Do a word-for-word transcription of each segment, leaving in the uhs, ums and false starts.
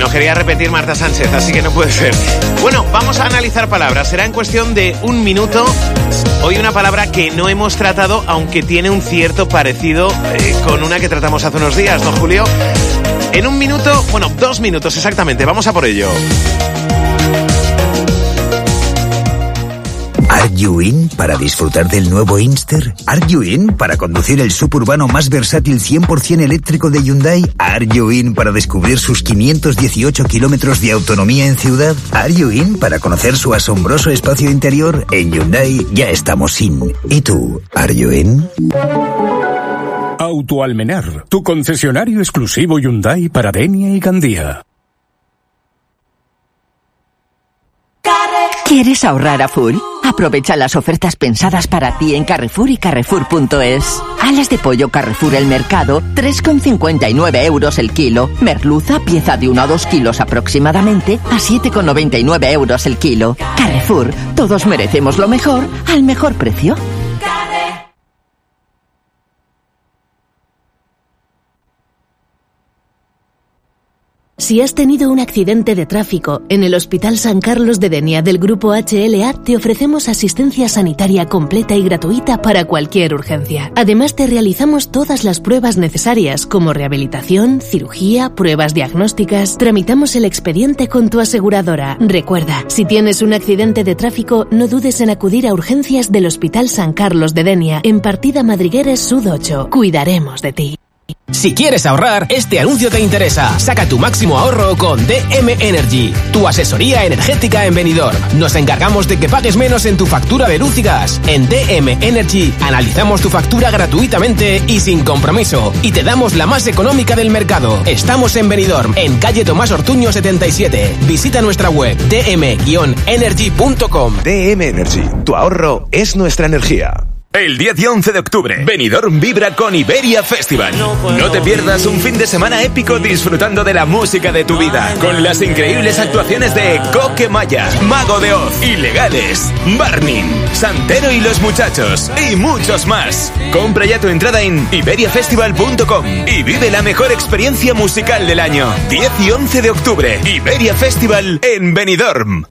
no quería repetir Marta Sánchez, así que no puede ser. Bueno, vamos a analizar palabras. Será en cuestión de un minuto. Hoy una palabra que no hemos tratado, aunque tiene un cierto parecido eh, con una que tratamos hace unos días, ¿no, Julio? En un minuto, bueno, dos minutos exactamente. Vamos a por ello. ¿Are you in para disfrutar del nuevo Inster? ¿Are you in para conducir el suburbano más versátil cien por ciento eléctrico de Hyundai? ¿Are you in para descubrir sus quinientos dieciocho kilómetros de autonomía en ciudad? ¿Are you in para conocer su asombroso espacio interior? En Hyundai ya estamos in. ¿Y tú? ¿Are you in? Autoalmenar, tu concesionario exclusivo Hyundai para Denia y Gandía. ¿Quieres ahorrar a full? Aprovecha las ofertas pensadas para ti en Carrefour y Carrefour punto es. Alas de pollo Carrefour El Mercado, tres con cincuenta y nueve euros el kilo. Merluza, pieza de uno a dos kilos aproximadamente, a siete con noventa y nueve euros el kilo. Carrefour, todos merecemos lo mejor, al mejor precio. Si has tenido un accidente de tráfico, en el Hospital San Carlos de Denia del Grupo H L A te ofrecemos asistencia sanitaria completa y gratuita para cualquier urgencia. Además te realizamos todas las pruebas necesarias como rehabilitación, cirugía, pruebas diagnósticas. Tramitamos el expediente con tu aseguradora. Recuerda, si tienes un accidente de tráfico, no dudes en acudir a urgencias del Hospital San Carlos de Denia en Partida Madrigueres Sud ocho. Cuidaremos de ti. Si quieres ahorrar, este anuncio te interesa. Saca tu máximo ahorro con D M Energy, tu asesoría energética en Benidorm. Nos encargamos de que pagues menos en tu factura de luz y gas. En D M Energy analizamos tu factura gratuitamente y sin compromiso. Y te damos la más económica del mercado. Estamos en Benidorm, en calle Tomás Ortuño setenta y siete. Visita nuestra web d m energy punto com. D M Energy, tu ahorro es nuestra energía. El diez y once de octubre, Benidorm vibra con Iberia Festival. No te pierdas un fin de semana épico disfrutando de la música de tu vida, con las increíbles actuaciones de Coque Maya, Mago de Oz, Ilegales, Barney, Santero y los Muchachos, y muchos más. Compra ya tu entrada en iberia festival punto com y vive la mejor experiencia musical del año. diez y once de octubre, Iberia Festival en Benidorm.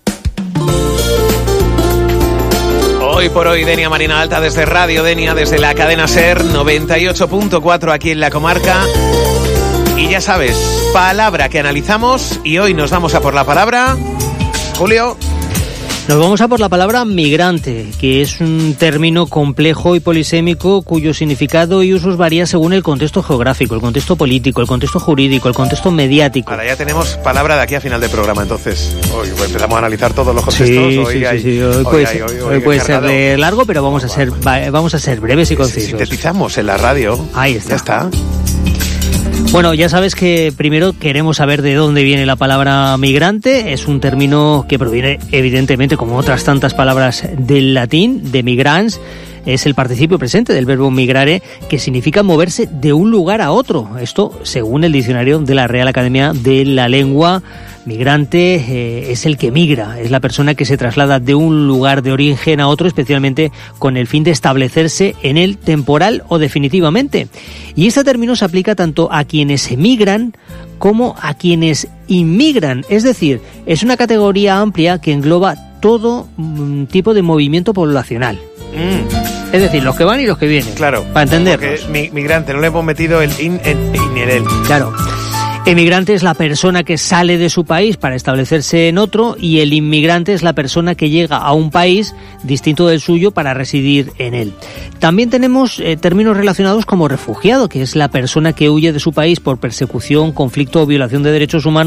Hoy por hoy, Denia Marina Alta desde Radio Denia, desde la cadena SER noventa y ocho punto cuatro aquí en la comarca. Y ya sabes, palabra que analizamos y hoy nos vamos a por la palabra... Julio... Nos vamos a por la palabra migrante, que es un término complejo y polisémico cuyo significado y usos varía según el contexto geográfico, el contexto político, el contexto jurídico, el contexto mediático. Ahora ya tenemos palabra de aquí a final del programa, entonces. Hoy empezamos a analizar todos los contextos. Sí, hoy sí, hay, sí, sí. Hoy, hoy puede, hay, hoy, hoy, hoy puede ser de largo, pero vamos a ser vamos a ser breves y concisos. Sintetizamos en la radio. Ahí está. Ya está. Bueno, ya sabes que primero queremos saber de dónde viene la palabra migrante. Es un término que proviene, evidentemente, como otras tantas palabras, del latín, de migrans. Es el participio presente del verbo migrare, que significa moverse de un lugar a otro. Esto, según el diccionario de la Real Academia de la Lengua. Migrante eh, es el que migra, es la persona que se traslada de un lugar de origen a otro, especialmente con el fin de establecerse en él temporal o definitivamente. Y este término se aplica tanto a quienes emigran como a quienes inmigran, es decir, es una categoría amplia que engloba todo mm, tipo de movimiento poblacional. Mm. Es decir, los que van y los que vienen. Claro. Para entendernos. Porque mi, migrante, no le hemos metido el in en, in en él. Claro. Emigrante es la persona que sale de su país para establecerse en otro y el inmigrante es la persona que llega a un país distinto del suyo para residir en él. También tenemos eh, términos relacionados como refugiado, que es la persona que huye de su país por persecución, conflicto o violación de derechos humanos